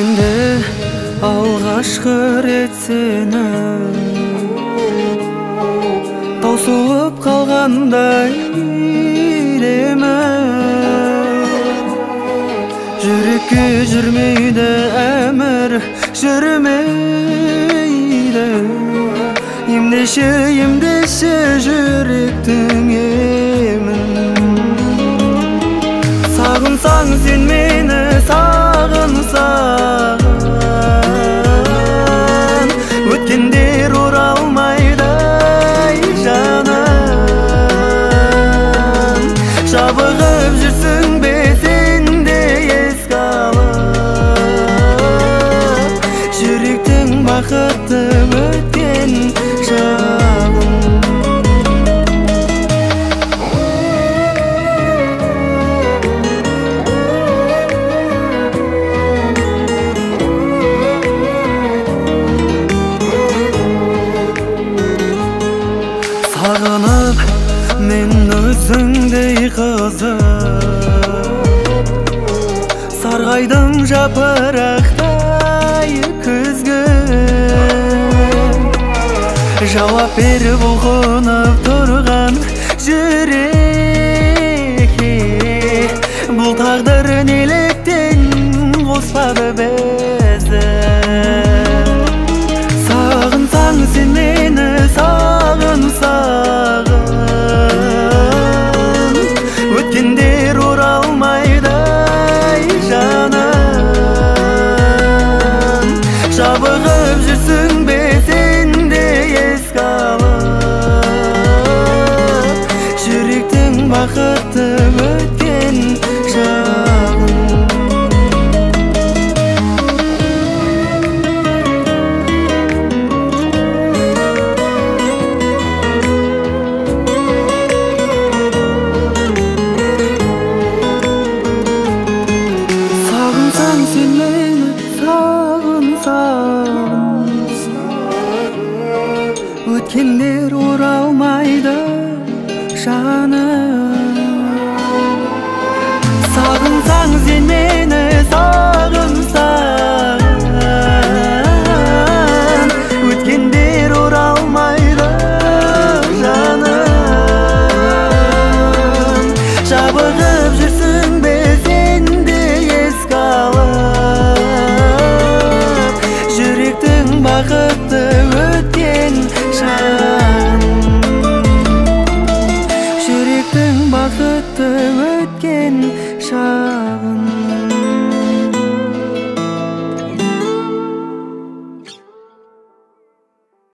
өмірімде алғашқы рет сені таусылып қалғандай елемін. Жүрекке жүрмейді әмір, жүрмейді. Емдеші жүректің емін. Сағынсаң сен мені, сағынсаң өткендер оралмайды жаным. Жабығып жүрсің бе сен де еске алып жүректің бақытты өткен шағын. Сағынып мен өзіңдей қызып, сарғайдым жапырақтай күзгі. Жауап бер бұлқынып тұрған жүрекке. Бұл тағдыр неліктен қоспады бізді? Сағынсаң сен мені, сағын өткендер оралмайды жаным. Жабығып жүрсің бе сен де еске алып жүректің бақытты өткен шағын. Сағынсаң сен мені, сағын өткендер оралмайды жаным. Сағынсаң сен мені, сағынсаң өткендер оралмайды жаным. Жабығып жүрсің бе сен де еске алып жүректің бақытты өткен шағын. Жүректің бақытты өткен шағын.